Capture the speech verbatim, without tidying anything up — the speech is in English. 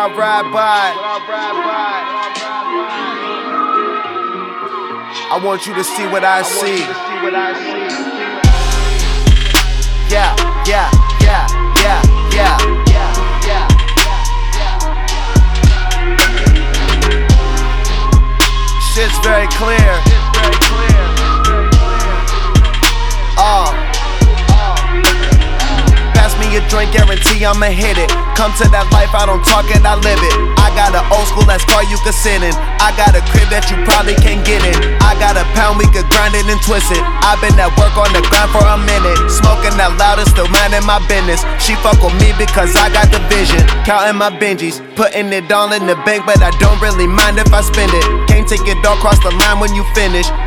I ride by, I want you to see what I see. Yeah, yeah, yeah, yeah, yeah. Shit's very clear. Oh. Pass me a drink, guarantee I'ma hit it. Come to that life, I don't talk it, I live it. I got an old school ass car you can sit in. I got a crib that you probably can't get in. I got a pound, we could grind it and twist it. I've been at work on the grind for a minute. Smoking that loud and still minding my business. She fuck with me because I got the vision. Counting my Benjis, putting it all in the bank, but I don't really mind if I spend it. Can't take it all across the line when you finish.